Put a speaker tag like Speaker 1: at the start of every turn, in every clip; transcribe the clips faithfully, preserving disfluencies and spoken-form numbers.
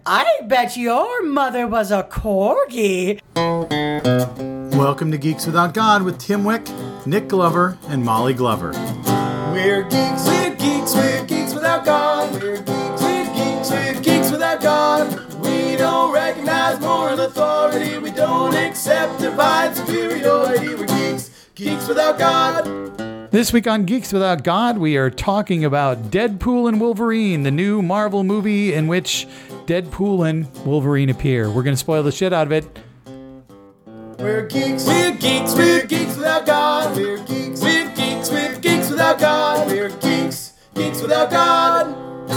Speaker 1: I bet your mother was a corgi.
Speaker 2: Welcome to Geeks Without God with Tim Wick, Nick Glover, and Molly Glover.
Speaker 3: We're geeks, we're geeks, we're geeks without God. We're geeks, we're geeks, we're geeks without God. We don't recognize moral authority. We don't accept divine superiority. We're geeks, geeks without God.
Speaker 2: This week on Geeks Without God, we are talking about Deadpool and Wolverine, the new Marvel movie in which Deadpool and Wolverine appear. We're going to spoil the shit out of it.
Speaker 3: We're geeks, we're geeks, we're geeks without God. We're geeks, we're geeks, we're geeks without God. We're geeks, geeks without God.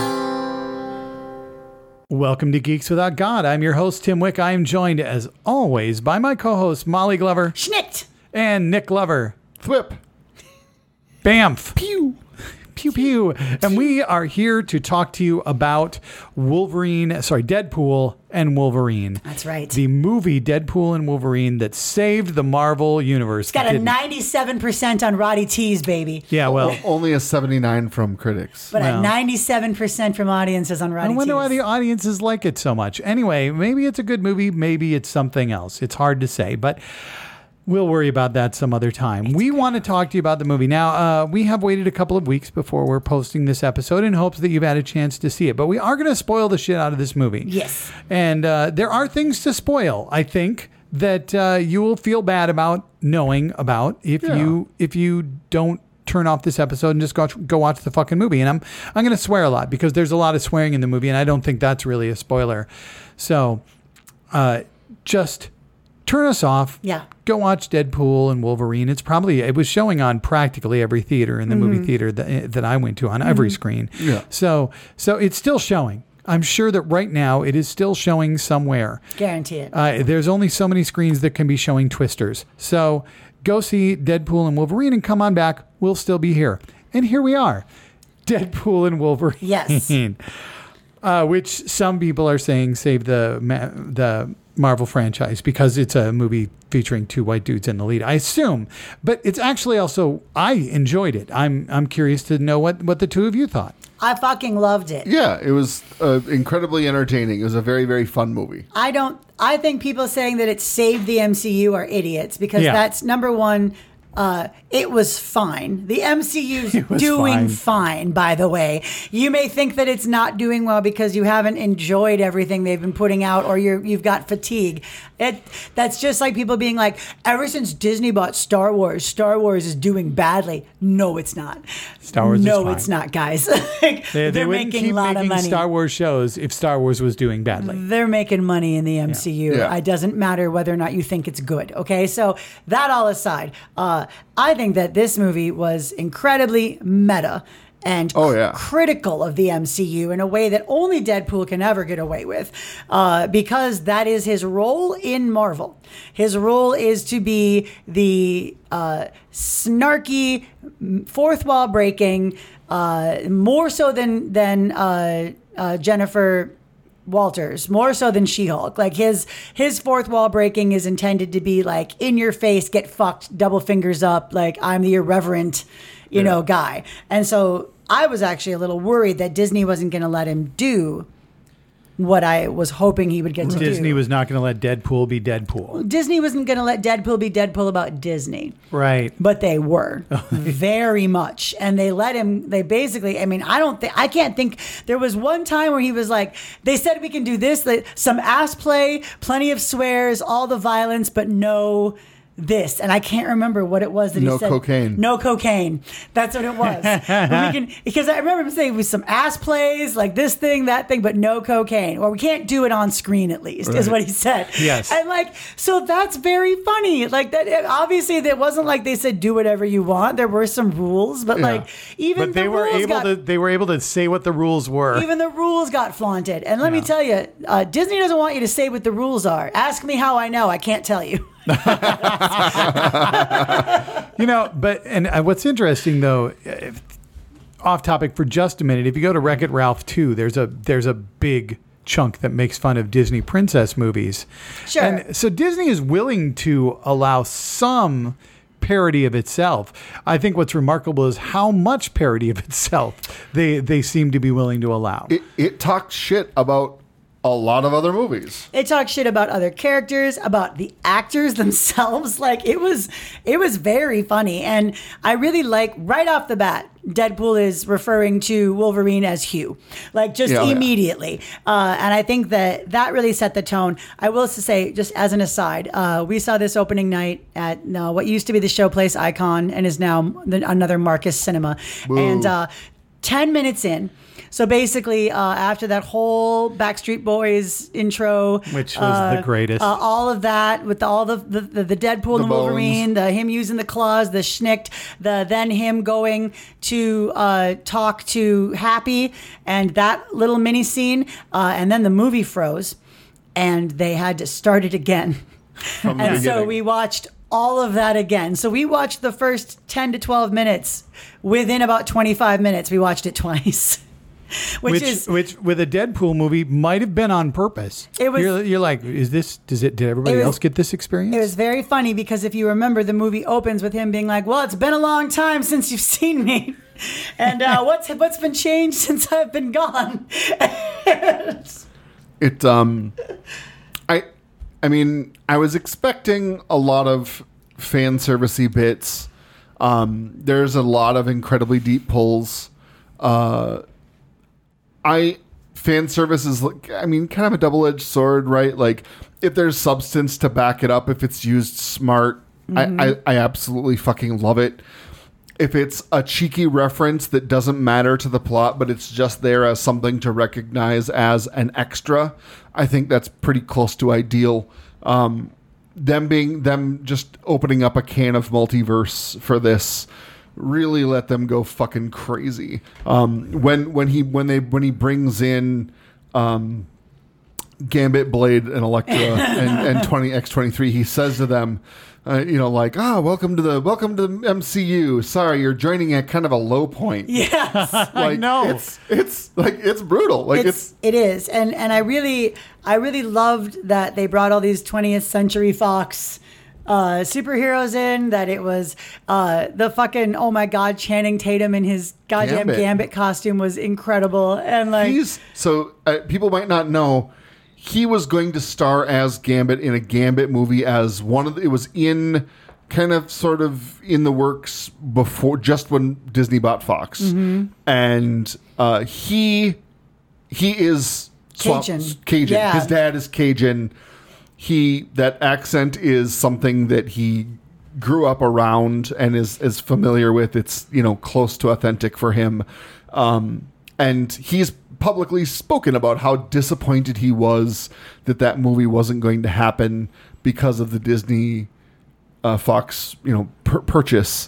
Speaker 2: Welcome to Geeks Without God. I'm your host, Tim Wick. I am joined, as always, by my co-host, Molly Glover.
Speaker 1: Schnicked.
Speaker 2: And Nick Glover.
Speaker 3: Thwip.
Speaker 2: Bamf. Pew. Pew, pew. And we are here to talk to you about Wolverine, sorry, Deadpool and Wolverine.
Speaker 1: That's right.
Speaker 2: The movie Deadpool and Wolverine that saved the Marvel Universe.
Speaker 1: It's got a ninety-seven percent on Roddy T's, baby.
Speaker 2: Yeah, well.
Speaker 4: Only a seventy-nine from critics.
Speaker 1: But
Speaker 2: Well.
Speaker 1: a ninety-seven percent from audiences on Roddy
Speaker 2: I wonder
Speaker 1: T's.
Speaker 2: why the audiences like it so much. Anyway, maybe it's a good movie. Maybe it's something else. It's hard to say, but we'll worry about that some other time. We want to talk to you about the movie. Now, uh, we have waited a couple of weeks before we're posting this episode in hopes that you've had a chance to see it. But we are going to spoil the shit out of this movie.
Speaker 1: Yes.
Speaker 2: And uh, there are things to spoil, I think, that uh, you will feel bad about knowing about if
Speaker 4: Yeah.
Speaker 2: you if you don't turn off this episode and just go go watch the fucking movie. And I'm I'm going to swear a lot because there's a lot of swearing in the movie, and I don't think that's really a spoiler. So uh, just turn us off.
Speaker 1: Yeah.
Speaker 2: Go watch Deadpool and Wolverine. It's probably, it was showing on practically every theater in the
Speaker 1: Mm-hmm.
Speaker 2: movie theater that, that I went to, on every screen.
Speaker 4: Yeah.
Speaker 2: So, so it's still showing. I'm sure that right now it is still showing somewhere.
Speaker 1: Guarantee it.
Speaker 2: Uh, there's only so many screens that can be showing Twisters. So go see Deadpool and Wolverine and come on back. We'll still be here. And here we are. Deadpool and Wolverine.
Speaker 1: Yes.
Speaker 2: Uh, which some people are saying saved the ma- the Marvel franchise because it's a movie featuring two white dudes in the lead. I assume, but it's actually also, I enjoyed it. I'm I'm curious to know what, what the two of you thought.
Speaker 1: I fucking loved it.
Speaker 4: Yeah, it was uh, incredibly entertaining. It was a very, very fun movie.
Speaker 1: I don't, I think people saying that it saved the M C U are idiots because
Speaker 2: Yeah.
Speaker 1: that's number one. Uh, it was fine. The M C U's
Speaker 2: It was
Speaker 1: doing
Speaker 2: fine.
Speaker 1: fine, by the way. You may think that it's not doing well because you haven't enjoyed everything they've been putting out or you're, you've got fatigue. It, that's just like people being like, ever since Disney bought Star Wars, Star Wars is doing badly. No, it's not.
Speaker 2: Star Wars is
Speaker 1: No,
Speaker 2: fine.
Speaker 1: it's not, guys. Like,
Speaker 2: They, they
Speaker 1: they're
Speaker 2: wouldn't
Speaker 1: making
Speaker 2: keep
Speaker 1: a lot
Speaker 2: making
Speaker 1: of money.
Speaker 2: Star Wars shows if Star Wars was doing badly.
Speaker 1: They're making money in the M C U.
Speaker 4: Yeah.
Speaker 1: It doesn't matter whether or not you think it's good. Okay, so that all aside, uh, I think that this movie was incredibly meta and
Speaker 4: Oh, yeah.
Speaker 1: critical of the M C U in a way that only Deadpool can ever get away with, uh, because that is his role in Marvel. His role is to be the uh, snarky, fourth wall breaking, uh, more so than than uh, uh, Jennifer Walters, more so than She-Hulk. Like his his fourth wall breaking is intended to be like in your face, get fucked, double fingers up, like I'm the irreverent, you know, guy. And so I was actually a little worried that Disney wasn't going to let him do what I was hoping he would get to do.
Speaker 2: Disney was not going to let Deadpool be Deadpool.
Speaker 1: Disney wasn't going to let Deadpool be Deadpool about Disney.
Speaker 2: Right.
Speaker 1: But they were very much. And they let him, they basically, I mean, I don't think, I can't think, there was one time where he was like, they said we can do this, like, some ass play, plenty of swears, all the violence, but no this. And I can't remember what it was that
Speaker 4: No
Speaker 1: he said.
Speaker 4: cocaine.
Speaker 1: No cocaine. That's what it was. But we can, because I remember him saying with some ass plays, like this thing, that thing, but no cocaine. Or we can't do it on screen at least, is
Speaker 4: Right.
Speaker 1: what he said.
Speaker 2: Yes.
Speaker 1: And like, so that's very funny. Like that, obviously, it wasn't like they said do whatever you want. There were some rules, but
Speaker 4: Yeah.
Speaker 1: like even
Speaker 2: But they
Speaker 1: the
Speaker 2: were
Speaker 1: rules
Speaker 2: able
Speaker 1: got,
Speaker 2: to they were able to say what the rules were.
Speaker 1: even the rules got flaunted. And let me
Speaker 2: Yeah.
Speaker 1: tell you, uh, Disney doesn't want you to say what the rules are. Ask me how I know. I can't tell you.
Speaker 2: You know, but and uh, what's interesting though, if, off topic for just a minute, if you go to Wreck-It Ralph two, there's a there's a big chunk that makes fun of Disney princess movies.
Speaker 1: Sure.
Speaker 2: And so Disney is willing to allow some parody of itself. I think what's remarkable is how much parody of itself they they seem to be willing to allow.
Speaker 4: It, it talks shit about a lot of other movies.
Speaker 1: It talks shit about other characters, about the actors themselves. Like it was, it was very funny, and I really like right off the bat. Deadpool is referring to Wolverine as Hugh, like just
Speaker 4: Yeah,
Speaker 1: immediately, yeah. Uh, and I think that that really set the tone. I will say, just as an aside, uh, we saw this opening night at uh, what used to be the Showplace Icon and is now the, another Marcus Cinema,
Speaker 4: Woo.
Speaker 1: and uh, ten minutes in. So basically, uh, after that whole Backstreet Boys intro,
Speaker 2: Which was
Speaker 1: uh,
Speaker 2: the greatest.
Speaker 1: uh, all of that with all the the, the, the Deadpool
Speaker 4: The
Speaker 1: and Wolverine, the him using the claws, the schnicked, the then him going to uh, talk to Happy, and that little mini scene, uh, and then the movie froze, and they had to start it again.
Speaker 4: From the
Speaker 1: And so
Speaker 4: beginning.
Speaker 1: we watched all of that again. So we watched the first ten to twelve minutes. Within about twenty-five minutes, we watched it twice. Which,
Speaker 2: Which,
Speaker 1: is
Speaker 2: which with a Deadpool movie might have been on purpose.
Speaker 1: It was-
Speaker 2: You're, you're like, is this? Does it? Did everybody
Speaker 1: It was-
Speaker 2: else get this experience?
Speaker 1: it was very funny because if you remember, the movie opens with him being like, "Well, it's been a long time since you've seen me, and uh, what's what's been changed since I've been gone."
Speaker 4: It um I I mean, I was expecting a lot of fan servicey bits. Um there's a lot of incredibly deep pulls. Uh I fan service is like, I mean, kind of a double-edged sword, right? Like if there's substance to back it up, if it's used smart,
Speaker 1: Mm-hmm.
Speaker 4: I, I I absolutely fucking love it. If it's a cheeky reference that doesn't matter to the plot, but it's just there as something to recognize as an extra, I think that's pretty close to ideal. Um, them being them just opening up a can of multiverse for this really let them go fucking crazy. Um, when when he when they when he brings in um, Gambit, Blade, and Elektra and, and twenty X twenty-three, he says to them, uh, you know, like, ah, welcome to the welcome to the M C U. Sorry, you're joining at kind of a low point.
Speaker 1: Yes.
Speaker 4: Like,
Speaker 2: know.
Speaker 4: It's it's like it's brutal. Like it's,
Speaker 1: it's it is, and and I really I really loved that they brought all these twentieth Century Fox uh, superheroes in. That it was uh, the fucking oh my god, Channing Tatum in his goddamn
Speaker 4: Gambit.
Speaker 1: Gambit, costume was incredible, and like
Speaker 4: he's so uh, people might not know. He was going to star as Gambit in a Gambit movie as one of the, it was in kind of sort of in the works before just when Disney bought Fox.
Speaker 1: Mm-hmm.
Speaker 4: And uh, he he is swamp-
Speaker 1: Cajun.
Speaker 4: Cajun.
Speaker 1: Yeah.
Speaker 4: His dad is Cajun. He that accent is something that he grew up around and is is familiar with. It's, you know, close to authentic for him. Um, and he's publicly spoken about how disappointed he was that that movie wasn't going to happen because of the Disney uh, Fox, you know, pur- purchase,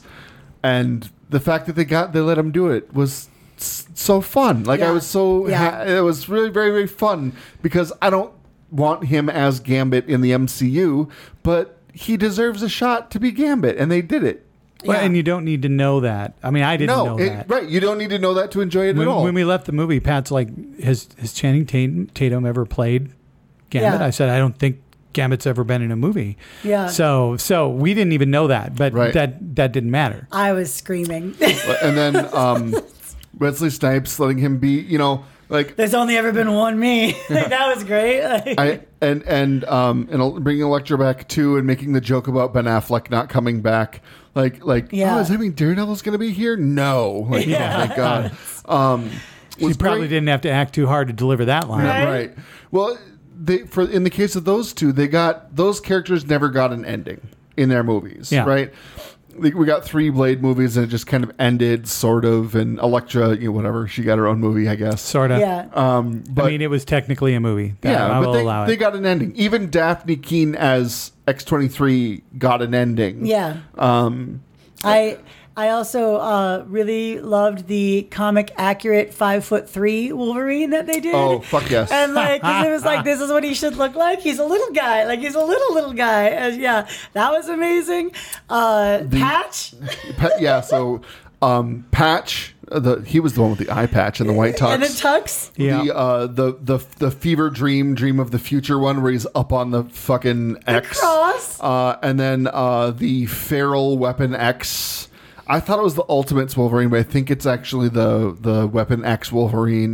Speaker 4: and the fact that they got they let him do it was s- so fun. Like I
Speaker 1: Yeah.
Speaker 4: was so
Speaker 1: Yeah.
Speaker 4: ha- it was really very very fun because I don't want him as Gambit in the M C U, but he deserves a shot to be Gambit, and they did it.
Speaker 2: Well,
Speaker 1: Yeah.
Speaker 2: and you don't need to know that. I mean, I didn't
Speaker 4: No,
Speaker 2: know
Speaker 4: it-
Speaker 2: that.
Speaker 4: right? You don't need to know that to enjoy it
Speaker 2: When,
Speaker 4: at all.
Speaker 2: when we left the movie, Pat's like, has, has Channing Tatum, Tatum ever played Gambit?
Speaker 1: Yeah.
Speaker 2: I said, I don't think Gambit's ever been in a movie.
Speaker 1: Yeah.
Speaker 2: So so we didn't even know that, but
Speaker 4: Right.
Speaker 2: that that didn't matter.
Speaker 1: I was screaming.
Speaker 4: And then um, Wesley Snipes letting him be, you know, like
Speaker 1: There's only ever been one me. Like, that was great. Like,
Speaker 4: I and and um and bringing Elektra back too, and making the joke about Ben Affleck not coming back. Like like
Speaker 1: Yeah.
Speaker 4: oh, does that mean Daredevil's going to be here? No, like
Speaker 1: Yeah.
Speaker 4: oh my god. Um,
Speaker 2: She
Speaker 4: was
Speaker 2: probably
Speaker 4: great.
Speaker 2: didn't have to act too hard to deliver that line.
Speaker 1: Right.
Speaker 4: Right. Well, they for in the case of those two, they got those characters never got an ending in their movies.
Speaker 2: Yeah.
Speaker 4: Right. Like, we got three Blade movies and it just kind of ended, sort of. And Elektra, you know, whatever, she got her own movie, I guess.
Speaker 2: Sort of.
Speaker 1: yeah.
Speaker 4: Um, but
Speaker 2: I mean, it was technically a movie. That,
Speaker 4: yeah,
Speaker 2: I
Speaker 4: but
Speaker 2: will
Speaker 4: they,
Speaker 2: allow
Speaker 4: they
Speaker 2: it.
Speaker 4: got an ending. Even Daphne Keane as X twenty-three got an ending.
Speaker 1: Yeah.
Speaker 4: Um,
Speaker 1: I I also uh, really loved the comic accurate five foot three Wolverine that they did.
Speaker 4: oh, fuck yes.
Speaker 1: And like, 'cause it was like, this is what he should look like. He's a little guy. Like, he's a little, little guy. And yeah, that was amazing. Uh, Patch.
Speaker 4: Pa- yeah, so um, Patch, uh, the he was the one with the eye patch and the white tux.
Speaker 1: And the tux.
Speaker 2: Yeah.
Speaker 4: The, uh, the the the fever dream, dream of the future one, where he's up on the fucking X.
Speaker 1: cross.
Speaker 4: Uh, and then uh, the feral weapon X. I thought it was the Ultimates Wolverine, but I think it's actually the the Weapon X Wolverine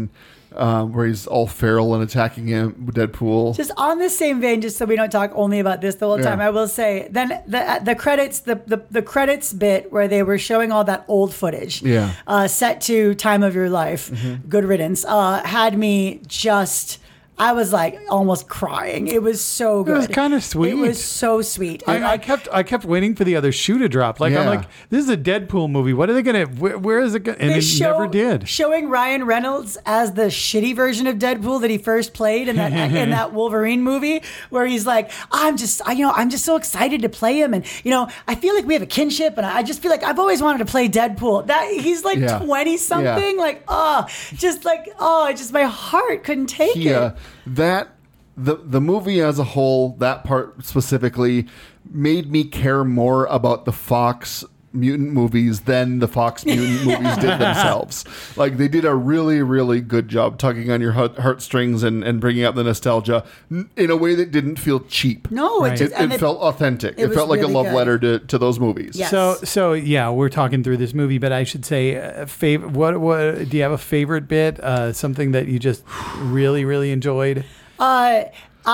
Speaker 4: um, where he's all feral and attacking him, Deadpool.
Speaker 1: Just on the same vein, just so we don't talk only about this the whole
Speaker 4: Yeah.
Speaker 1: time, I will say then the the credits the, the the credits bit where they were showing all that old footage,
Speaker 4: Yeah.
Speaker 1: uh, set to Time of Your Life, Good Riddance, uh, had me just. I was like almost crying. It was so good.
Speaker 2: was kinda sweet.
Speaker 1: It was so sweet. And
Speaker 2: I, I
Speaker 1: like,
Speaker 2: kept I kept waiting for the other shoe to drop. Like I'm
Speaker 4: Yeah.
Speaker 2: like, this is a Deadpool movie. What are they gonna? Where, where is it? Gonna, and
Speaker 1: they
Speaker 2: it
Speaker 1: show-
Speaker 2: never did.
Speaker 1: Showing Ryan Reynolds as the shitty version of Deadpool that he first played in that in that Wolverine movie, where he's like, I'm just, I, you know, I'm just so excited to play him, and you know, I feel like we have a kinship, and I just feel like I've always wanted to play Deadpool. That he's like
Speaker 4: Yeah.
Speaker 1: twenty something,
Speaker 4: Yeah.
Speaker 1: like oh, just like oh, it just my heart couldn't take
Speaker 4: He,
Speaker 1: it.
Speaker 4: uh, that the the movie as a whole, that part specifically, made me care more about the Fox mutant movies than the Fox mutant movies did themselves. Like they did a really, really good job tugging on your heart, heartstrings and, and bringing out the nostalgia n- in a way that didn't feel cheap.
Speaker 1: No,
Speaker 2: Right.
Speaker 1: it just
Speaker 4: It,
Speaker 1: and
Speaker 4: it felt authentic.
Speaker 1: it
Speaker 4: It,
Speaker 1: was
Speaker 4: felt like
Speaker 1: really
Speaker 4: a love
Speaker 1: good.
Speaker 4: letter to, to those movies.
Speaker 1: Yes.
Speaker 2: So so yeah, we're talking through this movie, but I should say, uh, fav- what what do you have a favorite bit? Uh, something that you just really really enjoyed?
Speaker 1: Uh,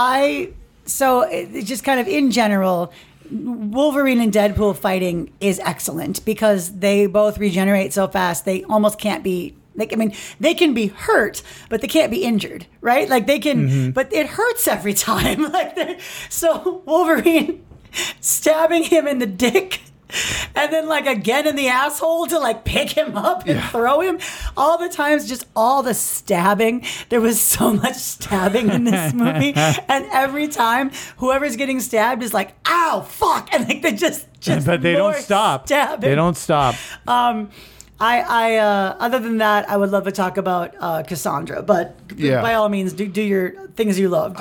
Speaker 1: I so it, it just kind of in general, Wolverine and Deadpool fighting is excellent because they both regenerate so fast. They almost can't be. Like, I mean, they can be hurt, but they can't be injured, right? Like they can,
Speaker 2: Mm-hmm.
Speaker 1: but it hurts every time. Like they're- so, Wolverine stabbing him in the dick. And then, like, again in the asshole to, like, pick him up and throw him. All the times, just all the stabbing. There was so much stabbing in this movie. And every time, whoever's getting stabbed is like, ow, fuck. And, like, they just, just
Speaker 2: But they
Speaker 1: more
Speaker 2: don't stop.
Speaker 1: Stabbing.
Speaker 2: They don't stop.
Speaker 1: Um, I, I, uh, other than that, I would love to talk about uh, Cassandra. But
Speaker 4: Yeah.
Speaker 1: by all means, do, do your things you loved.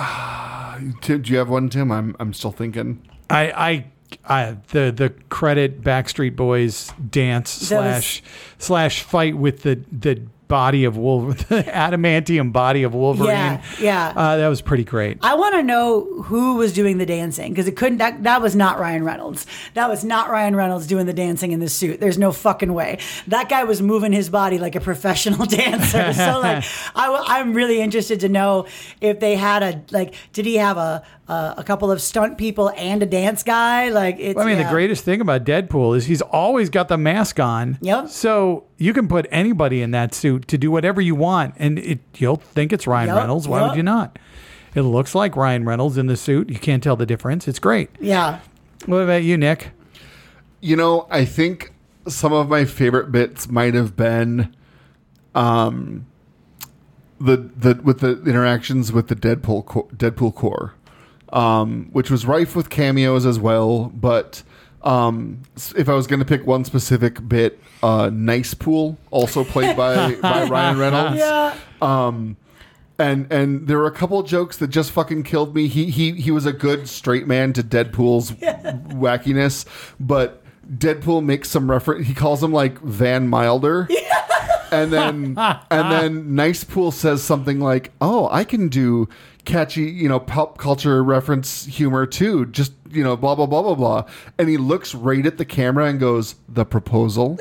Speaker 4: Tim, do you have one, Tim? I'm I'm still thinking.
Speaker 2: I, I, I the the credit Backstreet Boys dance
Speaker 1: That
Speaker 2: slash slash fight with the the body of Wolverine, the adamantium body of Wolverine.
Speaker 1: Yeah, yeah.
Speaker 2: Uh, that was pretty great.
Speaker 1: I want to know who was doing the dancing because it couldn't. That, that was not Ryan Reynolds. That was not Ryan Reynolds doing the dancing in the suit. There's no fucking way. That guy was moving his body like a professional dancer. So like, I, w- I'm really interested to know if they had a like. Did he have a a, a couple of stunt people and a dance guy? Like, it's.
Speaker 2: I mean,
Speaker 1: yeah.
Speaker 2: the greatest thing about Deadpool is he's always got the mask on.
Speaker 1: Yep.
Speaker 2: So you can put anybody in that suit to do whatever you want, and it, you'll think it's Ryan
Speaker 1: Yep,
Speaker 2: Reynolds. Why
Speaker 1: yep.
Speaker 2: would you not? It looks like Ryan Reynolds in the suit. You can't tell the difference. It's great.
Speaker 1: Yeah.
Speaker 2: What about you, Nick?
Speaker 4: You know, I think some of my favorite bits might have been, um, the the with the interactions with the Deadpool co- Deadpool core, um, which was rife with cameos as well. But um, s- if I was going to pick one specific bit, uh, Nice Pool, also played by by Ryan Reynolds.
Speaker 1: Yeah.
Speaker 4: Um, and and there were a couple of jokes that just fucking killed me. He he he was a good straight man to Deadpool's wackiness, but Deadpool makes some reference. He calls him like Van Milder. And then and then Nice Pool says something like, "Oh, I can do catchy, you know, pop culture reference humor too. Just, you know, blah blah blah blah blah." And he looks right at the camera and goes, "The proposal."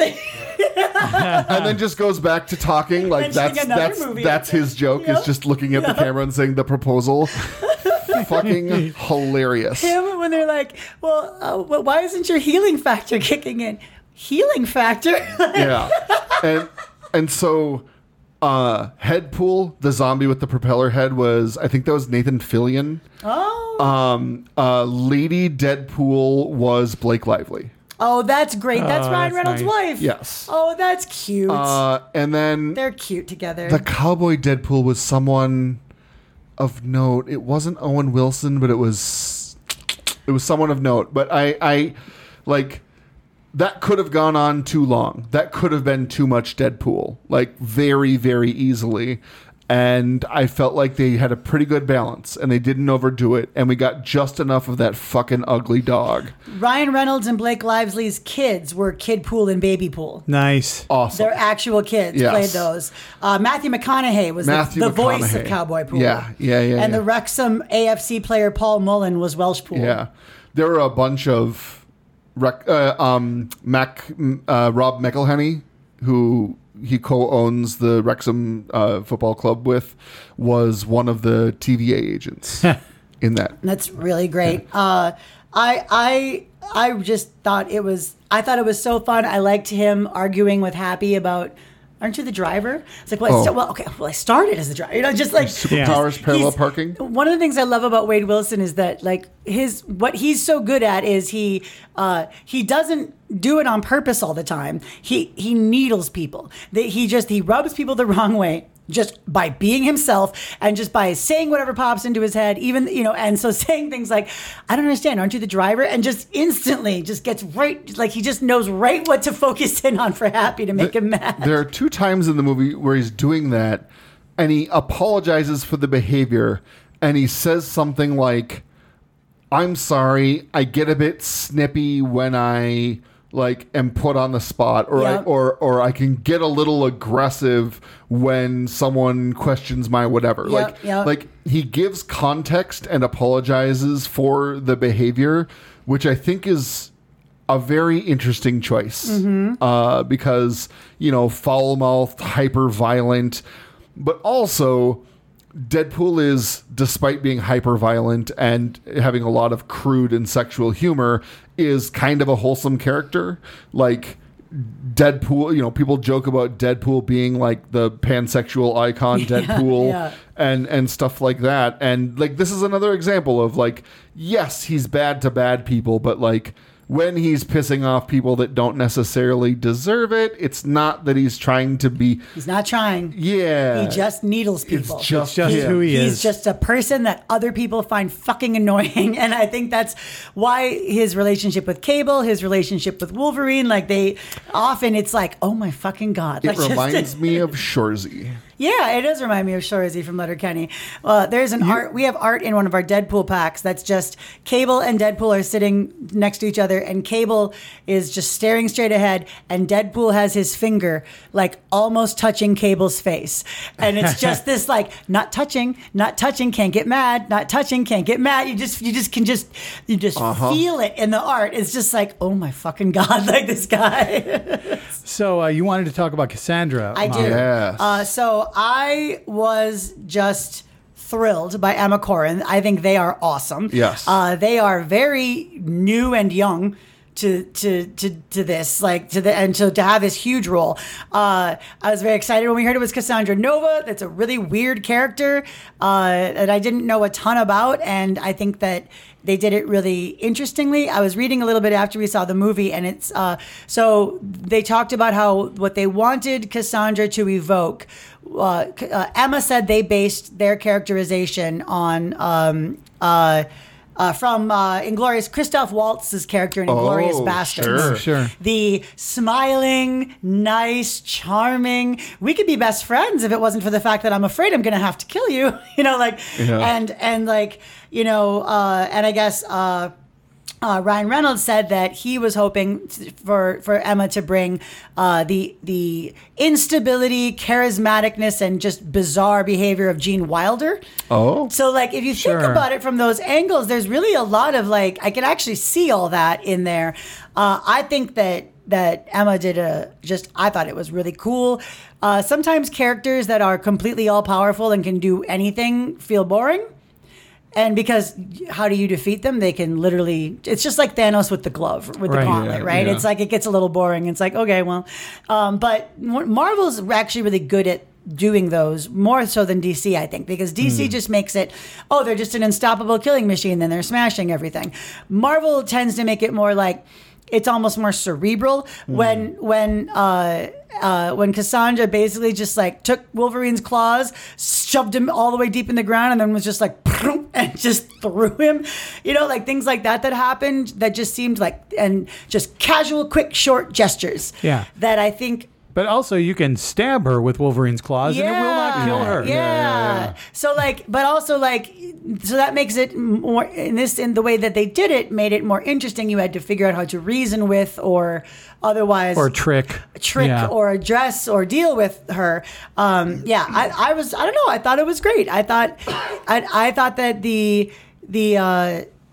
Speaker 4: And then just goes back to talking like
Speaker 1: Mentioning
Speaker 4: that's
Speaker 1: another
Speaker 4: that's
Speaker 1: movie.
Speaker 4: that's his joke
Speaker 1: Yep.
Speaker 4: is just looking at the camera and saying the proposal. Fucking hilarious.
Speaker 1: Him when they're like, well, uh, well, why isn't your healing factor kicking in? Healing factor?
Speaker 4: Yeah. And and so uh Headpool, the zombie with the propeller head, was I think that was Nathan Fillion.
Speaker 1: Oh.
Speaker 4: Um uh Lady Deadpool was Blake Lively.
Speaker 1: Oh, that's great. That's
Speaker 2: Oh,
Speaker 1: Ryan
Speaker 2: that's
Speaker 1: Reynolds'
Speaker 2: nice.
Speaker 1: wife.
Speaker 4: Yes.
Speaker 1: Oh, that's cute.
Speaker 4: Uh and then
Speaker 1: They're cute together.
Speaker 4: the cowboy Deadpool was someone of note. It wasn't Owen Wilson, but it was it was someone of note. But I I like that could have gone on too long. That could have been too much Deadpool, like very, very easily. And I felt like they had a pretty good balance and they didn't overdo it. And we got just enough of that fucking ugly dog.
Speaker 1: Ryan Reynolds and Blake Lively's kids were Kid Pool and Baby Pool.
Speaker 2: Nice.
Speaker 4: Awesome.
Speaker 1: Their actual kids
Speaker 4: Yes.
Speaker 1: played those. Uh, Matthew McConaughey was
Speaker 4: Matthew
Speaker 1: the, the voice of
Speaker 4: McConaughey.
Speaker 1: Cowboy Pool.
Speaker 4: Yeah, yeah, yeah,
Speaker 1: And
Speaker 4: yeah.
Speaker 1: the Wrexham A F C player Paul Mullen was Welsh Pool.
Speaker 4: Yeah. There were a bunch of rec- uh, um, Mac, uh, Rob McElhenney, who he co-owns the Wrexham uh, football club with, was one of the T V A agents in that.
Speaker 1: That's really great. Uh, I I I just thought it was. I thought it was so fun. I liked him arguing with Happy about. Aren't you the driver? It's like, well, I
Speaker 4: Oh.
Speaker 1: sta- well, okay, well, I started as the driver. You know, just like
Speaker 4: Superpowers,
Speaker 1: just-
Speaker 4: parallel
Speaker 1: he's-
Speaker 4: parking.
Speaker 1: One of the things I love about Wade Wilson is that, like, his what he's so good at is he uh, he doesn't do it on purpose all the time. He he needles people. That he just he rubs people the wrong way. Just by being himself and just by saying whatever pops into his head, even, you know, and so saying things like, I don't understand, aren't you the driver? And just instantly just gets right, like he just knows right what to focus in on for Happy to make him mad.
Speaker 4: There are two times in the movie where he's doing that, and he apologizes for the behavior, and he says something like, I'm sorry, I get a bit snippy when I like am put on the spot, or I,
Speaker 1: Yep.
Speaker 4: or or I can get a little aggressive when someone questions my whatever.
Speaker 1: Yep,
Speaker 4: like
Speaker 1: yep.
Speaker 4: like he gives context and apologizes for the behavior, which I think is a very interesting choice.
Speaker 1: Mm-hmm.
Speaker 4: Uh, because, you know, foul-mouthed, hyper-violent, but also Deadpool is, despite being hyper-violent and having a lot of crude and sexual humor, is kind of a wholesome character. Like, Deadpool, you know, people joke about Deadpool being like the pansexual icon Deadpool
Speaker 1: yeah.
Speaker 4: and and stuff like that. And like this is another example of like, yes, he's bad to bad people, but like when he's pissing off people that don't necessarily deserve it, it's not that he's trying to be
Speaker 1: He's not trying.
Speaker 4: yeah.
Speaker 1: He just needles people.
Speaker 4: It's just,
Speaker 2: just
Speaker 4: him.
Speaker 2: who he
Speaker 1: He's
Speaker 2: is.
Speaker 1: just a person that other people find fucking annoying. And I think that's why his relationship with Cable, his relationship with Wolverine, like they often it's like, oh my fucking God.
Speaker 4: It
Speaker 1: Like, just-
Speaker 4: reminds me of Shorzy.
Speaker 1: Yeah, it does remind me of Shorzy from Letterkenny. Uh, there's an art. We have art in one of our Deadpool packs that's just Cable and Deadpool are sitting next to each other, and Cable is just staring straight ahead, and Deadpool has his finger like almost touching Cable's face, and it's just this like not touching, not touching, can't get mad, not touching, can't get mad. You just you just can just you just
Speaker 4: Uh-huh.
Speaker 1: feel it in the art. It's just like, oh my fucking God, like this guy.
Speaker 2: So uh, you wanted to talk about Cassandra.
Speaker 1: I do.
Speaker 2: Molly.
Speaker 4: Yes.
Speaker 1: Uh, so I was just thrilled by Emma Corrin. I think they are awesome.
Speaker 4: Yes.
Speaker 1: Uh, they are very new and young to to to to this, like to the and to, to have this huge role. Uh, I was very excited when we heard it was Cassandra Nova. That's a really weird character uh, that I didn't know a ton about, and I think that they did it really interestingly. I was reading a little bit after we saw the movie, and it's uh, so they talked about how what they wanted Cassandra to evoke. Uh, uh, Emma said they based their characterization on um, uh, uh, from uh, Inglorious Christoph Waltz's character in Inglorious
Speaker 4: Oh,
Speaker 1: Bastards.
Speaker 4: sure.
Speaker 2: Sure.
Speaker 1: The smiling, nice, charming. We could be best friends if it wasn't for the fact that I'm afraid I'm going to have to kill you. You know, like,
Speaker 4: Yeah.
Speaker 1: and and like, you know, uh, and I guess. Uh, Uh, Ryan Reynolds said that he was hoping t- for for Emma to bring uh, the the instability, charismaticness, and just bizarre behavior of Gene Wilder.
Speaker 4: Oh.
Speaker 1: So, like, if you think
Speaker 2: Sure.
Speaker 1: about it from those angles, there's really a lot of like I can actually see all that in there. Uh, I think that that Emma did a just I thought it was really cool. Uh, sometimes characters that are completely all powerful and can do anything feel boring. And because how do you defeat them? They can literally, it's just like Thanos with the glove, with the
Speaker 2: Right.
Speaker 1: gauntlet,
Speaker 4: Yeah,
Speaker 1: right?
Speaker 4: yeah.
Speaker 1: It's like, it gets a little boring. It's like, okay, well, um, but Marvel's actually really good at doing those more so than D C, I think, because D C just makes it, oh, they're just an unstoppable killing machine. Then they're smashing everything. Marvel tends to make it more like, it's almost more cerebral when when uh, uh, when Cassandra basically just like took Wolverine's claws, shoved him all the way deep in the ground, and then was just like and just threw him. You know, like things like that that happened that just seemed like and just casual, quick, short gestures.
Speaker 2: Yeah.
Speaker 1: That I think.
Speaker 2: But also, you can stab her with Wolverine's claws, and it will not kill her.
Speaker 1: Yeah.
Speaker 4: yeah, yeah.
Speaker 1: So like, but also like, so that makes it more in this in the way that they did it made it more interesting. You had to figure out how to reason with or otherwise
Speaker 2: Or trick.
Speaker 1: trick
Speaker 2: Yeah.
Speaker 1: or address or deal with her. Um, yeah, I, I was I don't know. I thought it was great. I thought I, I thought that the the uh,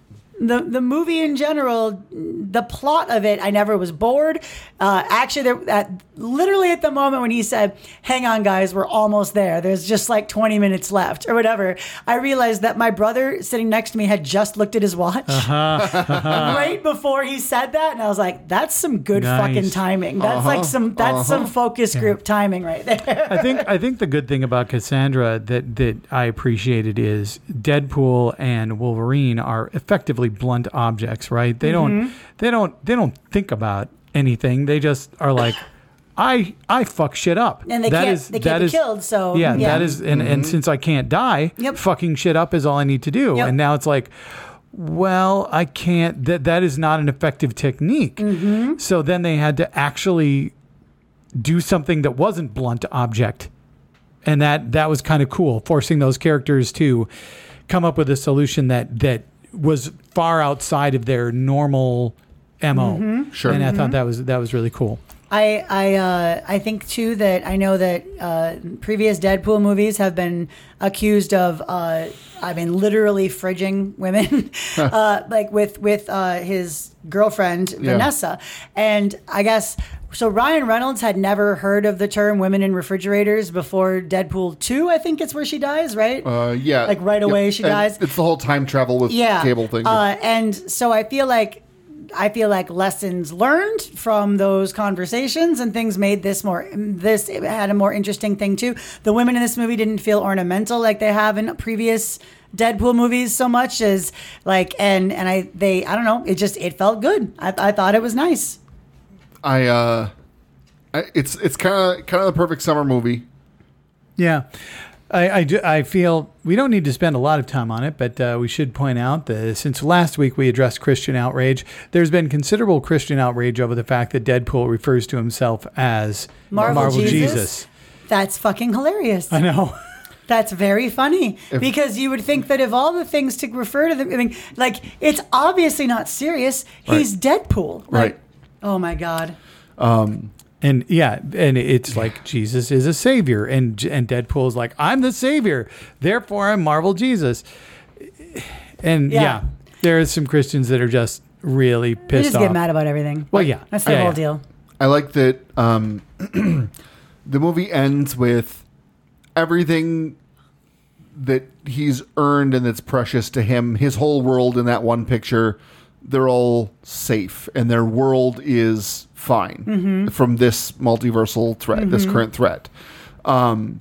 Speaker 1: the the movie in general, the plot of it, I never was bored. Uh, actually, there, at, literally at the moment when he said, "Hang on, guys, we're almost there. There's just like twenty minutes left," or whatever, I realized that my brother sitting next to me had just looked at his watch uh-huh. right before he said that, and I was like, "That's some good
Speaker 2: Nice.
Speaker 1: fucking timing. That's
Speaker 4: Uh-huh.
Speaker 1: like some that's
Speaker 4: Uh-huh.
Speaker 1: some focus group yeah. timing right there."
Speaker 2: I think I think the good thing about Cassandra that that I appreciated is Deadpool and Wolverine are effectively blunt objects, right? They
Speaker 1: Mm-hmm.
Speaker 2: don't they don't they don't think about anything. They just are like, I I fuck shit up.
Speaker 1: And they
Speaker 2: That
Speaker 1: can't
Speaker 2: is-
Speaker 1: they
Speaker 2: that
Speaker 1: can't be
Speaker 2: is-
Speaker 1: killed. So
Speaker 2: Yeah,
Speaker 1: yeah.
Speaker 2: that is and, and since I can't die,
Speaker 1: Yep.
Speaker 2: fucking shit up is all I need to do.
Speaker 1: Yep.
Speaker 2: And now it's like, well, I can't that that is not an effective technique.
Speaker 1: Mm-hmm.
Speaker 2: So then they had to actually do something that wasn't blunt object. And that that was kind of cool, forcing those characters to come up with a solution that that was far outside of their normal M O.
Speaker 1: Mm-hmm.
Speaker 4: Sure.
Speaker 2: And I thought that was that was really cool.
Speaker 1: I I uh, I think too that I know that uh, previous Deadpool movies have been accused of uh, I mean literally fridging women, uh, like with with uh, his girlfriend
Speaker 4: Yeah.
Speaker 1: Vanessa, and I guess so. Ryan Reynolds had never heard of the term "women in refrigerators" before Deadpool two. I think it's where she dies, right?
Speaker 4: Uh, yeah.
Speaker 1: Like right away she
Speaker 4: And
Speaker 1: dies.
Speaker 4: It's the whole time travel with
Speaker 1: yeah.
Speaker 4: cable thing.
Speaker 1: Uh, and so I feel like I feel like lessons learned from those conversations and things made this more this it had a more interesting thing too. The women in this movie didn't feel ornamental like they have in previous Deadpool movies so much as like and and I they I don't know, it just it felt good. I I thought it was nice.
Speaker 4: I uh, I, it's it's kind of kind of the perfect summer movie.
Speaker 2: Yeah. I, I, do, I feel we don't need to spend a lot of time on it, but uh, we should point out that since last week we addressed Christian outrage, there's been considerable Christian outrage over the fact that Deadpool refers to himself as
Speaker 1: Marvel,
Speaker 2: Marvel
Speaker 1: Jesus?
Speaker 2: Jesus.
Speaker 1: That's fucking hilarious.
Speaker 2: I know.
Speaker 1: That's very funny
Speaker 4: If-
Speaker 1: because you would think that of all the things to refer to them, I mean, like it's obviously not serious. He's Deadpool. Like,
Speaker 4: Right.
Speaker 1: Oh my God.
Speaker 2: And yeah, and it's like Jesus is a savior, and and Deadpool is like, I'm the savior, therefore I'm Marvel Jesus. And yeah,
Speaker 1: Yeah.
Speaker 2: there are some Christians that are just really
Speaker 1: They
Speaker 2: pissed
Speaker 1: just
Speaker 2: off.
Speaker 1: get mad about everything.
Speaker 2: Well, yeah,
Speaker 1: That's the
Speaker 2: yeah,
Speaker 1: whole
Speaker 2: yeah.
Speaker 1: deal.
Speaker 4: I like that um, the movie ends with everything that he's earned and that's precious to him. His whole world in that one picture, they're all safe and their world is fine
Speaker 1: Mm-hmm.
Speaker 4: from this multiversal threat, this current threat. Um,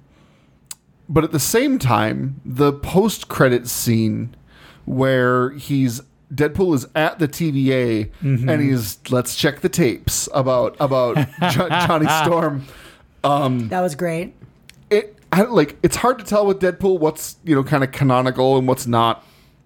Speaker 4: but at the same time, the post-credit scene where he's Deadpool is at the T V A
Speaker 2: Mm-hmm.
Speaker 4: and he's let's check the tapes about about Jo- Johnny Storm.
Speaker 1: That was great.
Speaker 4: It I, like it's hard to tell with Deadpool what's you know kind of canonical and what's not,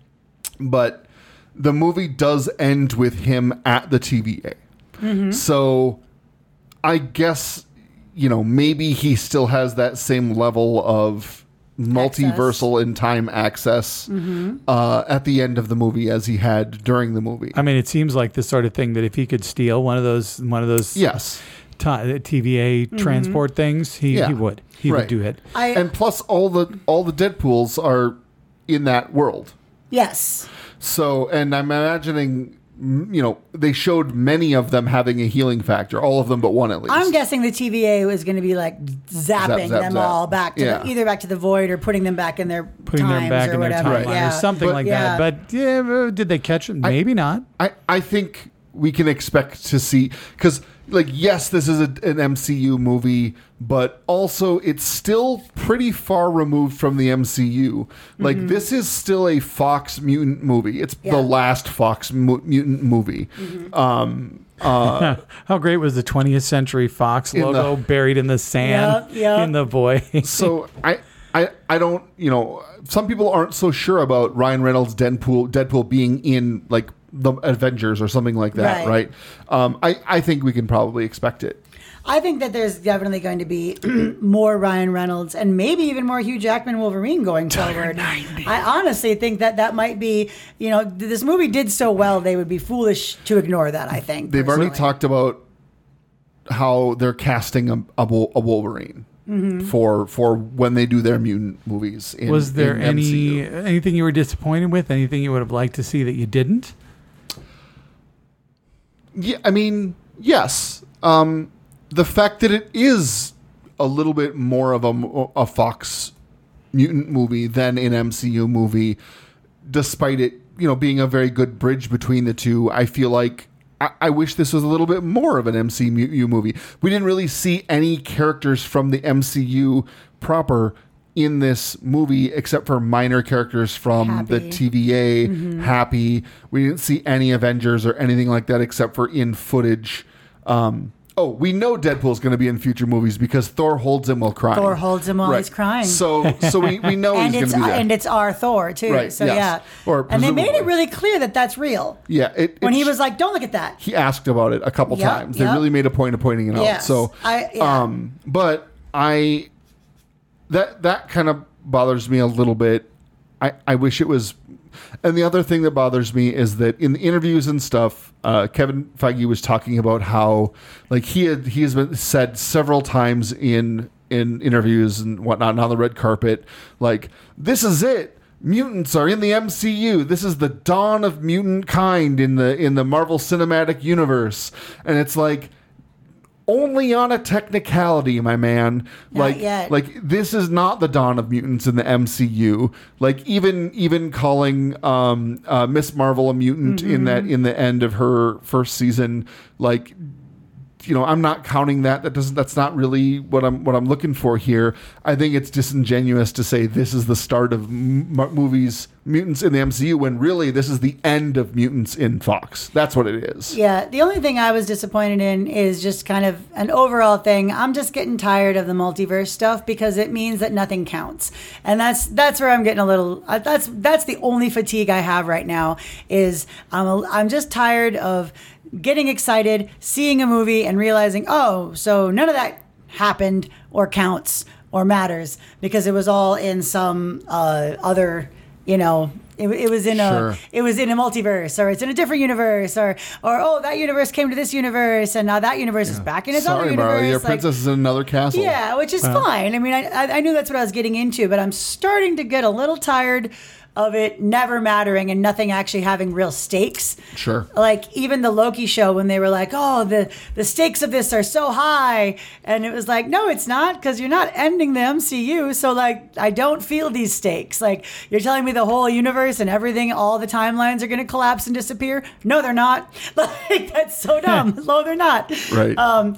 Speaker 4: but the movie does end with him at the T V A.
Speaker 1: Mm-hmm.
Speaker 4: So I guess you know maybe he still has that same level of multiversal in time access
Speaker 1: Mm-hmm.
Speaker 4: uh, at the end of the movie as he had during the movie.
Speaker 2: I mean, it seems like the sort of thing that if he could steal one of those one of those
Speaker 4: Yes.
Speaker 2: t- T V A
Speaker 1: Mm-hmm.
Speaker 2: transport things, he,
Speaker 4: Yeah.
Speaker 2: he would he
Speaker 4: Right.
Speaker 2: would do it.
Speaker 1: I
Speaker 4: And plus all the all the Deadpools are in that world.
Speaker 1: yes.
Speaker 4: So, and I'm imagining, m- you know, they showed many of them having a healing factor, all of them but one at least.
Speaker 1: I'm guessing the T V A was going to be like zapping
Speaker 4: Zap, zap,
Speaker 1: them
Speaker 4: zap.
Speaker 1: all back to
Speaker 4: Yeah.
Speaker 1: the, either back to the void or putting them back in their
Speaker 2: Putting
Speaker 1: times
Speaker 2: them back
Speaker 1: or
Speaker 2: in their
Speaker 1: whatever.
Speaker 2: timeline
Speaker 1: Yeah.
Speaker 2: or something
Speaker 4: But-
Speaker 2: like
Speaker 1: Yeah.
Speaker 2: that. But yeah, uh, did they catch it? Maybe not.
Speaker 4: I, I think we can expect to see, because, like, yes, this is a, an M C U movie, but also it's still pretty far removed from the M C U. Like, this is still a Fox mutant movie. It's
Speaker 1: Yeah.
Speaker 4: the last Fox mu- mutant movie. Um, uh,
Speaker 2: How great was the twentieth Century Fox
Speaker 4: In
Speaker 2: logo
Speaker 4: the-
Speaker 2: buried in the sand
Speaker 1: Yep, yep.
Speaker 2: in the void?
Speaker 4: so I, I, I don't, you know, some people aren't so sure about Ryan Reynolds' Deadpool, Deadpool being in like the Avengers or something like that,
Speaker 1: Right.
Speaker 4: right? Um, I, I think we can probably expect it.
Speaker 1: I think that there's definitely going to be more Ryan Reynolds and maybe even more Hugh Jackman Wolverine going forward. I honestly think that that might be, you know, th- this movie did so well, they would be foolish to ignore that, I think.
Speaker 4: They've already
Speaker 1: personally.
Speaker 4: talked about how they're casting a, a, Wol- a Wolverine
Speaker 1: Mm-hmm.
Speaker 4: for for when they do their mutant movies. In,
Speaker 2: Was there
Speaker 4: in
Speaker 2: any
Speaker 4: M C U.
Speaker 2: anything you were disappointed with? Anything you would have liked to see that you didn't?
Speaker 4: Yeah, I mean, yes. Um, the fact that it is a little bit more of a, a Fox mutant movie than an M C U movie, despite it, you know, being a very good bridge between the two, I feel like I, I wish this was a little bit more of an M C U movie. We didn't really see any characters from the M C U proper in this movie, except for minor characters from
Speaker 1: Happy.
Speaker 4: the T V A,
Speaker 1: Mm-hmm.
Speaker 4: Happy. We didn't see any Avengers or anything like that, except for in footage. Um, oh, we know Deadpool's going to be in future movies because Thor holds him while crying.
Speaker 1: Thor holds him while
Speaker 4: Right.
Speaker 1: he's crying.
Speaker 4: So, so we, we know
Speaker 1: and
Speaker 4: he's
Speaker 1: it's
Speaker 4: going to be there.
Speaker 1: and it's our Thor too.
Speaker 4: Right,
Speaker 1: So
Speaker 4: yes.
Speaker 1: yeah,
Speaker 4: Or
Speaker 1: and they made it
Speaker 4: presumably.
Speaker 1: really clear that that's real.
Speaker 4: yeah, it,
Speaker 1: When
Speaker 4: it
Speaker 1: he
Speaker 4: sh-
Speaker 1: was like, "Don't look at that."
Speaker 4: he asked about it a couple
Speaker 1: Yep,
Speaker 4: times. They
Speaker 1: yep.
Speaker 4: really made a point of pointing it out.
Speaker 1: Yes.
Speaker 4: So,
Speaker 1: I- yeah.
Speaker 4: um, but I that that kind of bothers me a little bit. I I wish it was. And the other thing that bothers me is that in the interviews and stuff, uh, Kevin Feige was talking about how, like, he had he has been said several times in in interviews and whatnot, and on the red carpet, like, this is it. Mutants are in the M C U. This is the dawn of mutant kind in the in the Marvel Cinematic Universe, and it's like, only on a technicality, my man.
Speaker 1: Not
Speaker 4: like,
Speaker 1: yet.
Speaker 4: like this is not the dawn of mutants in the M C U. Like, even even calling um, uh, Miss Marvel a mutant
Speaker 1: Mm-hmm.
Speaker 4: in that in the end of her first season, like, you know, I'm not counting that. That doesn't. That's not really what I'm what I'm looking for here. I think it's disingenuous to say this is the start of m- movies mutants in the M C U when really this is the end of mutants in Fox. That's what it is.
Speaker 1: Yeah, the only thing I was disappointed in is just kind of an overall thing. I'm just getting tired of the multiverse stuff because it means that nothing counts, and that's that's where I'm getting a little. Uh, that's that's the only fatigue I have right now. Is I'm a, I'm just tired of getting excited, seeing a movie, and realizing, oh, so none of that happened or counts or matters because it was all in some uh, other, you know. It, it was in
Speaker 4: Sure.
Speaker 1: a it was in a multiverse, or it's in a different universe, or or oh, that universe came to this universe, and now that universe is back in its other
Speaker 4: Sorry,
Speaker 1: universe.
Speaker 4: Mara, your
Speaker 1: Like,
Speaker 4: princess is in another castle.
Speaker 1: yeah, which is fine. I mean, I, I I knew that's what I was getting into, but I'm starting to get a little tired of it never mattering and nothing actually having real stakes.
Speaker 4: Sure.
Speaker 1: Like even the Loki show when they were like, "Oh, the the stakes of this are so high," and it was like, "No, it's not, because you're not ending the M C U. So like, I don't feel these stakes. Like you're telling me the whole universe and everything, all the timelines are going to collapse and disappear. No, they're not. Like that's so dumb. No, they're not.
Speaker 4: Right.
Speaker 1: Um.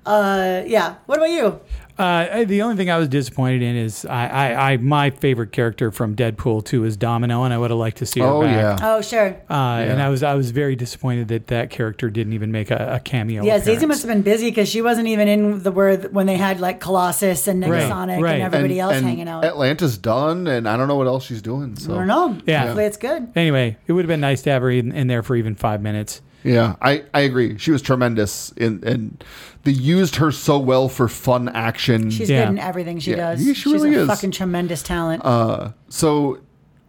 Speaker 1: Uh. Yeah. What about you?
Speaker 2: Uh, the only thing I was disappointed in is I, I, I my favorite character from Deadpool two is Domino, and I would have liked to see her
Speaker 4: Oh,
Speaker 2: back.
Speaker 4: yeah.
Speaker 1: Oh, sure.
Speaker 2: Uh, And I was I was very disappointed that that character didn't even make a, a cameo.
Speaker 1: Yeah,
Speaker 2: appearance.
Speaker 1: Zazie must have been busy because she wasn't even in the word when they had like Colossus and
Speaker 2: Right,
Speaker 1: Negasonic
Speaker 2: right.
Speaker 1: and everybody else
Speaker 4: and
Speaker 1: hanging out.
Speaker 4: Atlanta's done, and I don't know what else she's doing. So
Speaker 1: I don't know.
Speaker 2: Yeah.
Speaker 1: Hopefully it's good.
Speaker 2: Anyway, it would have been nice to have her in, in there for even five minutes.
Speaker 4: yeah, I, I agree. She was tremendous, in, and they used her so well for fun action.
Speaker 1: She's
Speaker 2: Yeah.
Speaker 1: good in everything she
Speaker 4: Yeah,
Speaker 1: does.
Speaker 4: yeah, she
Speaker 1: She's
Speaker 4: really
Speaker 1: a
Speaker 4: is.
Speaker 1: fucking tremendous talent.
Speaker 4: Uh, so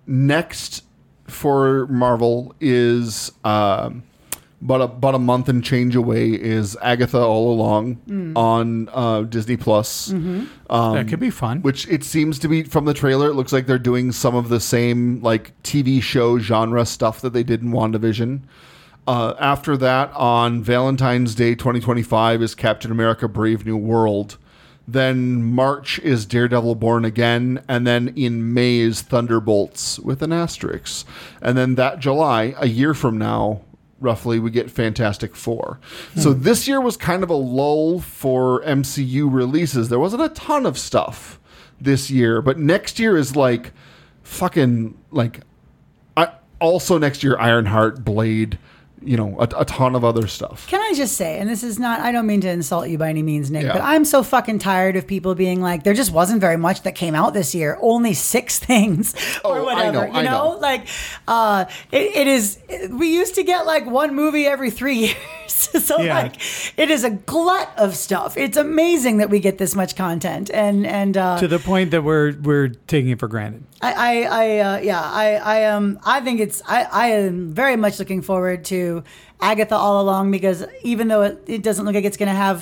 Speaker 4: next for Marvel is um, but about a month and change away is Agatha All Along
Speaker 1: Mm.
Speaker 4: on uh, Disney Plus.
Speaker 1: Mm-hmm.
Speaker 4: Um,
Speaker 2: that could be fun.
Speaker 4: Which it seems to be from the trailer. It looks like they're doing some of the same like T V show genre stuff that they did in WandaVision. Uh, after that, on Valentine's Day twenty twenty-five is Captain America Brave New World. Then March is Daredevil Born Again. And then in May is Thunderbolts with an asterisk. And then that July, a year from now, roughly, we get Fantastic Four. So this year was kind of a lull for M C U releases. There wasn't a ton of stuff this year. But next year is like fucking like... I, also next year, Ironheart, Blade... you know, a, a ton of other stuff.
Speaker 1: Can I just say, and this is not, I don't mean to insult you by any means, Nick,
Speaker 4: Yeah.
Speaker 1: but I'm so fucking tired of people being like, there just wasn't very much that came out this year. Only six things or
Speaker 4: Oh, I
Speaker 1: whatever.
Speaker 4: know, I
Speaker 1: you know?
Speaker 4: know.
Speaker 1: Like, uh, it, it is, we used to get like one movie every three years. So
Speaker 2: Yeah.
Speaker 1: like, it is a glut of stuff. It's amazing that we get this much content. And, and, uh,
Speaker 2: To the point that we're we're taking it for granted.
Speaker 1: I, I, I uh, yeah, I, I, um, I think it's, I, I am very much looking forward to Agatha All Along because even though it, it doesn't look like it's going to have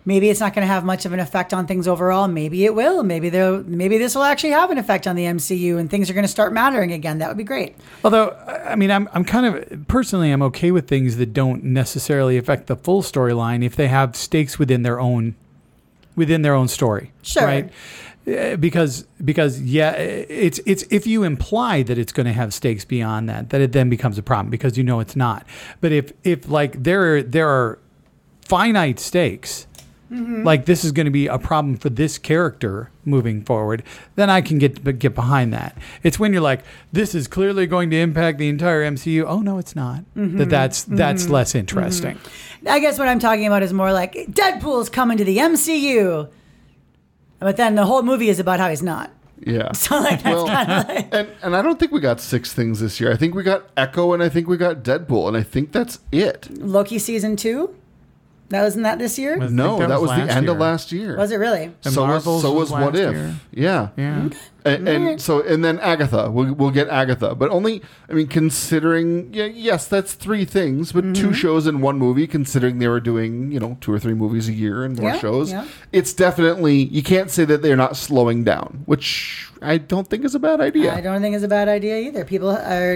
Speaker 1: maybe it's not going to have much of an effect on things overall. Maybe it will. Maybe there. Maybe this will actually have an effect on the M C U, and things are going to start mattering again. That would be great.
Speaker 2: Although, I mean, I'm I'm kind of personally, I'm okay with things that don't necessarily affect the full storyline if they have stakes within their own within their own story.
Speaker 1: Sure.
Speaker 2: Right. Uh, Because because yeah, it's it's if you imply that it's going to have stakes beyond that, that it then becomes a problem because you know it's not. But if if like there there are finite stakes, mm-hmm. like this is going to be a problem for this character moving forward, then I can get get behind that. It's when you're like, this is clearly going to impact the entire M C U. Oh no, it's not. Mm-hmm. That that's that's mm-hmm. less interesting.
Speaker 1: Mm-hmm. I guess what I'm talking about is more like Deadpool's coming to the M C U. But then the whole movie is about how he's not.
Speaker 4: Yeah.
Speaker 1: So like that's
Speaker 4: well,
Speaker 1: kind of like...
Speaker 4: and and I don't think we got six things this year. I think we got Echo and I think we got Deadpool and I think that's it.
Speaker 1: Loki season two? That wasn't that this year?
Speaker 2: Was-
Speaker 4: No,
Speaker 2: that
Speaker 4: that was,
Speaker 2: was
Speaker 4: the
Speaker 2: last
Speaker 4: end of
Speaker 2: year.
Speaker 4: last year.
Speaker 1: Was it really?
Speaker 2: And
Speaker 4: so was,
Speaker 2: Marvels
Speaker 4: so
Speaker 2: was
Speaker 4: was What
Speaker 2: last
Speaker 4: If?
Speaker 2: year.
Speaker 4: Yeah.
Speaker 2: Yeah.
Speaker 4: And, and so and then Agatha, we'll we'll get Agatha, but only I mean considering yeah, yes that's three things, but
Speaker 1: Mm-hmm.
Speaker 4: two shows in one movie. Considering they were doing you know two or three movies a year and more
Speaker 1: Yeah,
Speaker 4: shows,
Speaker 1: yeah.
Speaker 4: it's definitely you can't say that they're not slowing down, which I don't think is a bad idea.
Speaker 1: I don't think it's a bad idea either. People are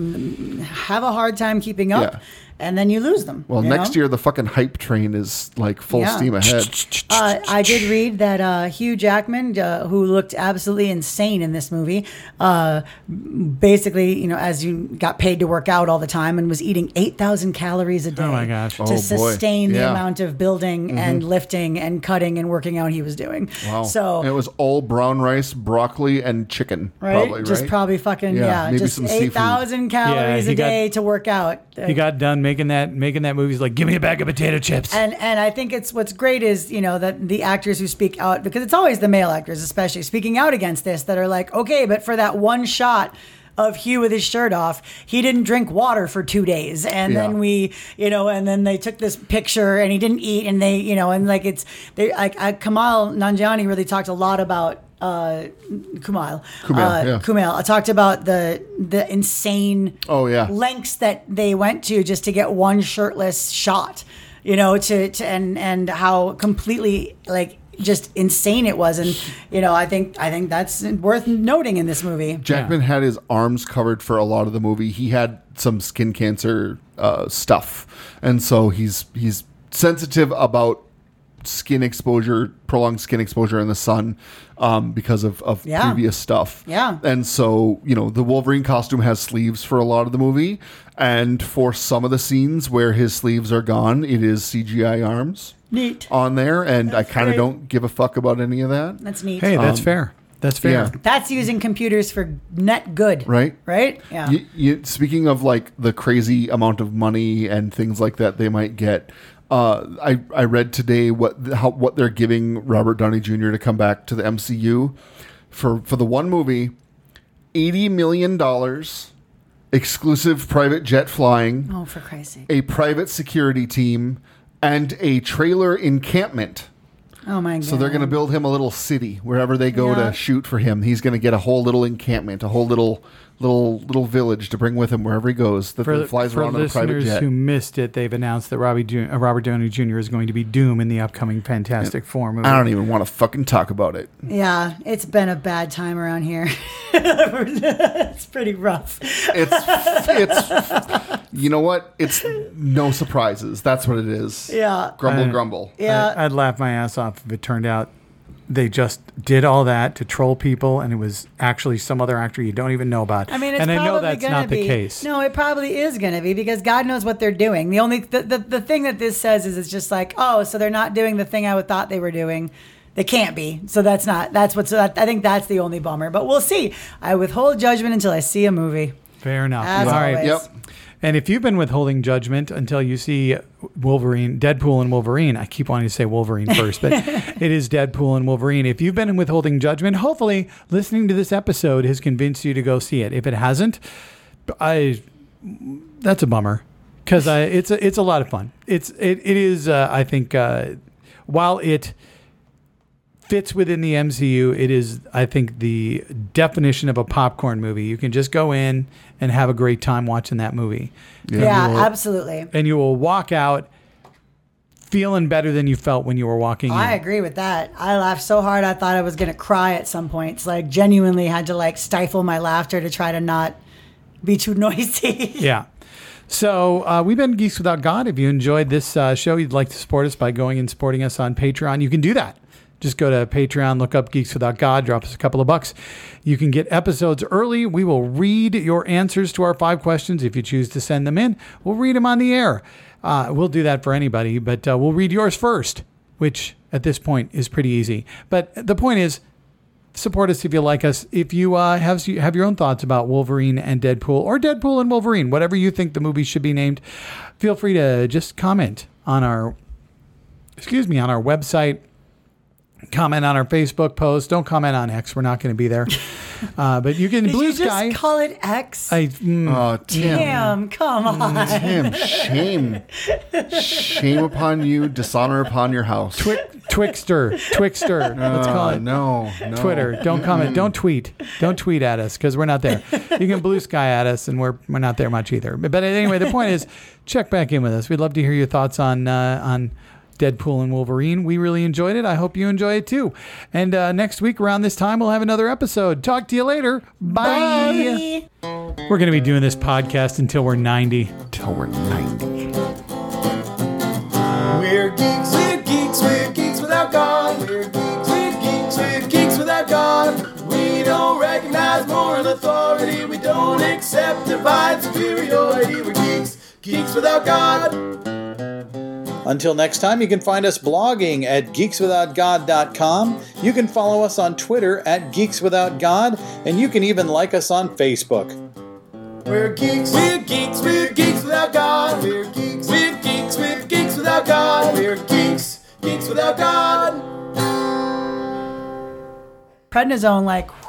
Speaker 1: mm, have a hard time keeping up,
Speaker 4: Yeah.
Speaker 1: and then you lose them.
Speaker 4: Well,
Speaker 1: you
Speaker 4: next
Speaker 1: know?
Speaker 4: year the fucking hype train is like full
Speaker 1: Yeah.
Speaker 4: steam ahead.
Speaker 1: Uh, I did read that uh, Hugh Jackman, uh, who looked absolutely insane in this movie, uh, basically, you know, as you got paid to work out all the time and was eating eight thousand calories a day
Speaker 2: Oh my gosh.
Speaker 1: to
Speaker 4: Oh, boy.
Speaker 1: sustain the
Speaker 4: Yeah.
Speaker 1: amount of building and lifting and cutting and working out he was doing.
Speaker 4: Wow.
Speaker 1: So,
Speaker 4: And it was all brown rice, broccoli, and chicken.
Speaker 1: right?
Speaker 4: Probably,
Speaker 1: Just
Speaker 4: right?
Speaker 1: probably fucking,
Speaker 4: Yeah,
Speaker 1: yeah,
Speaker 4: maybe
Speaker 1: just
Speaker 4: some seafood.
Speaker 1: eight thousand calories
Speaker 2: he
Speaker 1: a day
Speaker 2: got-
Speaker 1: to work out.
Speaker 2: He got done making that making that movie. He's like, give me a bag of potato chips.
Speaker 1: And and I think it's what's great is, you know, that the actors who speak out, because it's always the male actors especially speaking out against this, that are like, okay, but for that one shot of Hugh with his shirt off, he didn't drink water for two days. And
Speaker 4: Yeah.
Speaker 1: then we, you know, and then they took this picture and he didn't eat, and they, you know, and like it's, they like I, Kamal Nanjiani really talked a lot about uh Kumail.
Speaker 4: Kumail,
Speaker 1: uh,
Speaker 4: yeah.
Speaker 1: Kumail. I talked about the the insane
Speaker 4: Oh, yeah.
Speaker 1: lengths that they went to just to get one shirtless shot, you know, to, to and and how completely like just insane it was. And you know, I think I think that's worth noting in this movie.
Speaker 4: Jackman had his arms covered for a lot of the movie. He had some skin cancer uh, stuff, and so he's he's sensitive about skin exposure, prolonged skin exposure in the sun, um, because of, of
Speaker 1: Yeah.
Speaker 4: previous stuff.
Speaker 1: Yeah.
Speaker 4: And so, you know, the Wolverine costume has sleeves for a lot of the movie. And for some of the scenes where his sleeves are gone, it is C G I arms
Speaker 1: Neat.
Speaker 4: on there. And
Speaker 1: That's
Speaker 4: I kind of
Speaker 1: great.
Speaker 4: don't give a fuck about any of that.
Speaker 1: That's neat.
Speaker 2: Hey, that's
Speaker 4: Um,
Speaker 2: fair. That's fair.
Speaker 4: yeah.
Speaker 1: That's using computers for net good.
Speaker 4: Right?
Speaker 1: Right? Yeah.
Speaker 4: You, you, speaking of like the crazy amount of money and things like that they might get, uh, I I read today what how what they're giving Robert Downey Junior to come back to the M C U for for the one movie, eighty million dollars, exclusive private jet flying,
Speaker 1: Oh, for Christ's sake.
Speaker 4: a private security team, and a trailer encampment.
Speaker 1: Oh my god.
Speaker 4: So they're going to build him a little city wherever they go
Speaker 1: Yeah.
Speaker 4: to shoot for him. He's going to get a whole little encampment, a whole little little little village to bring with him wherever he goes. That
Speaker 2: For,
Speaker 4: then flies
Speaker 2: for
Speaker 4: around in a private
Speaker 2: listeners
Speaker 4: jet.
Speaker 2: who missed it, they've announced that Robbie Ju- uh, Robert Downey Junior is going to be Doom in the upcoming Fantastic Four movie.
Speaker 4: I don't even want to fucking talk about it.
Speaker 1: Yeah, it's been a bad time around here. It's pretty rough.
Speaker 4: It's it's you know what? It's no surprises. That's what it is.
Speaker 1: Yeah.
Speaker 4: Grumble,
Speaker 2: I-
Speaker 4: grumble.
Speaker 1: Yeah.
Speaker 2: I, I'd laugh my ass off if it turned out they just did all that to troll people, and it was actually some other actor you don't even know about.
Speaker 1: I mean, it's
Speaker 2: and I
Speaker 1: probably
Speaker 2: know that's
Speaker 1: gonna
Speaker 2: not
Speaker 1: be,
Speaker 2: the case.
Speaker 1: No, it probably is going to be because God knows what they're doing. The only the, the the thing that this says is it's just like, oh, so they're not doing the thing I would thought they were doing. They can't be. So that's not. That's what's. I think that's the only bummer. But we'll see. I withhold judgment until I see a movie.
Speaker 2: Fair enough.
Speaker 1: As
Speaker 2: all right.
Speaker 1: always.
Speaker 4: Yep.
Speaker 2: And if you've been withholding judgment until you see Wolverine, Deadpool and Wolverine, I keep wanting to say Wolverine first, but it is Deadpool and Wolverine. If you've been withholding judgment, hopefully listening to this episode has convinced you to go see it. If it hasn't, I that's a bummer because it's a, it's a lot of fun. It's it, it is uh, I think uh, while it fits within the M C U, it is, I think, the definition of a popcorn movie. You can just go in and have a great time watching that movie.
Speaker 1: Yeah,
Speaker 2: you will-
Speaker 1: absolutely.
Speaker 2: And you will walk out feeling better than you felt when you were walking
Speaker 1: I
Speaker 2: in.
Speaker 1: agree with that. I laughed so hard I thought I was going to cry at some points. Like, genuinely had to like stifle my laughter to try to not be too noisy.
Speaker 2: Yeah. So uh, we've been Geeks Without God. If you enjoyed this uh, show, you'd like to support us by going and supporting us on Patreon, you can do that. Just go to Patreon, look up Geeks Without God, drop us a couple of bucks. You can get episodes early. We will read your answers to our five questions if you choose to send them in. We'll read them on the air. Uh, we'll do that for anybody, but uh, we'll read yours first, which at this point is pretty easy. But the point is, support us if you like us. If you uh, have have your own thoughts about Wolverine and Deadpool, or Deadpool and Wolverine, whatever you think the movie should be named, feel free to just comment on our, excuse me, on our website. Comment on our Facebook post. Don't comment on X. We're not going to be there. Uh, but you can
Speaker 1: Did
Speaker 2: Blue
Speaker 1: you
Speaker 2: Sky.
Speaker 1: just call it X?
Speaker 2: I, mm,
Speaker 4: Oh, Tim.
Speaker 1: Damn, come on.
Speaker 4: Tim, shame. Shame upon you, dishonor upon your house.
Speaker 2: twi- Twixter. Twixter. Let's call
Speaker 4: Uh,
Speaker 2: it.
Speaker 4: no, no.
Speaker 2: Twitter. Don't comment. Don't tweet. Don't tweet at us because we're not there. You can Blue Sky at us, and we're we're not there much either. But, but anyway, the point is, check back in with us. We'd love to hear your thoughts on uh, on Deadpool and Wolverine. We really enjoyed it. I hope you enjoy it too. And uh, next week around this time, we'll have another episode. Talk to you later. Bye.
Speaker 1: Bye.
Speaker 2: We're going to be doing this podcast until we're ninety.
Speaker 4: Till we're ninety.
Speaker 3: We're geeks, we're geeks, we're geeks without God. We're geeks, we're geeks, we're geeks without God. We don't recognize moral authority. We don't accept divine superiority. We're geeks, geeks without God.
Speaker 5: Until next time, you can find us blogging at geeks without god dot com. You can follow us on Twitter at geeks without god, and you can even like us on Facebook.
Speaker 3: We're geeks, we're geeks, we're geeks without God. We're geeks, we're geeks, we're geeks without God. We're geeks, geeks without God.
Speaker 1: Prednisone, like,